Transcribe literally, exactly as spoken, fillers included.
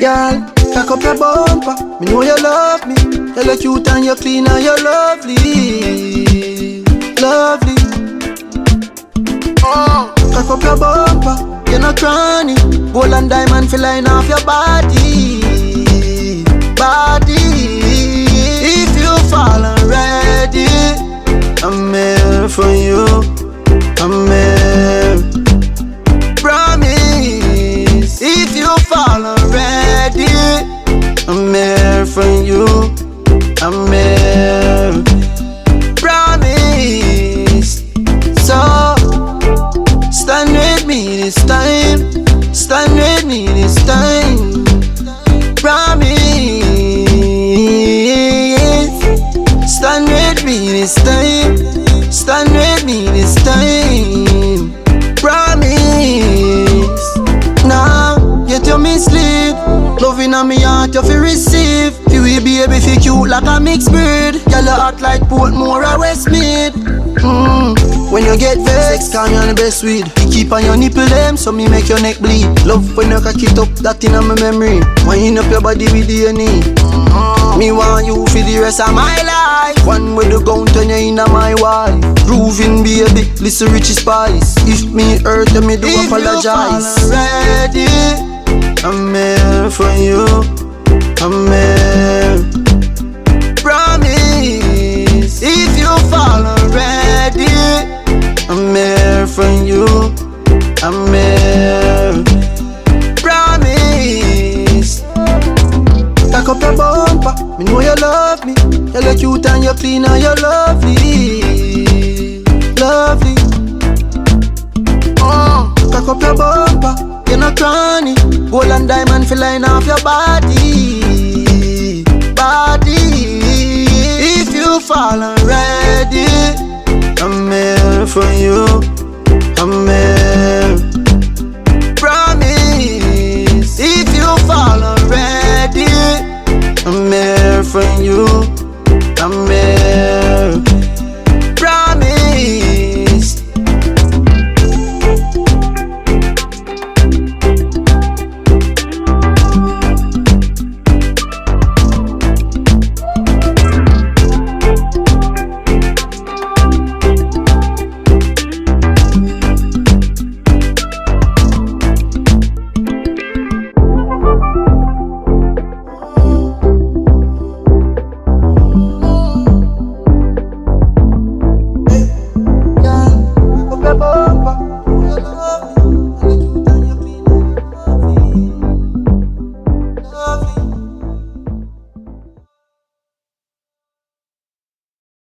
Girl, cock up your bumper. Me know you love me. You look cute and you clean and you lovely, lovely. Oh, cock up your bumper. You're not cranny. Gold and diamond feel line off your body, body. If you fall already, I'm here for you. I'm here. Promise. If you fall already, I'm here for you. I'm here. Promise. So stand with me this time. Stand with me this time. Promise. Stand with me this time. Stand with me this time. Promise. Now, get your mislead. Loving on me heart you feel receive. You will be baby feel cute like a mixed breed. Girl you act like Portmore or Westmead. Mm. When you get vexed, call me on the best weed. You keep on your nipple them, so me make your neck bleed. Love when you cock it up, that in my memory. Wind up your body with D N A. Mm-hmm. Me want you for the rest of my life. One with the gun turn you in my wife. Grooving baby, listen Richie Spice. If me hurt you, me do if apologize. You fall already, I'm here for you. I'm here. Promise. If you fall already, I'm here for you. I'm here. Promise. Cock up your bumper. Me know you love me. You look cute and you clean and you lovely, lovely. Oh, cock up your bumper. You're not cranny. Gold and diamond feel line off your body, body. If you fall already, I'm here for you.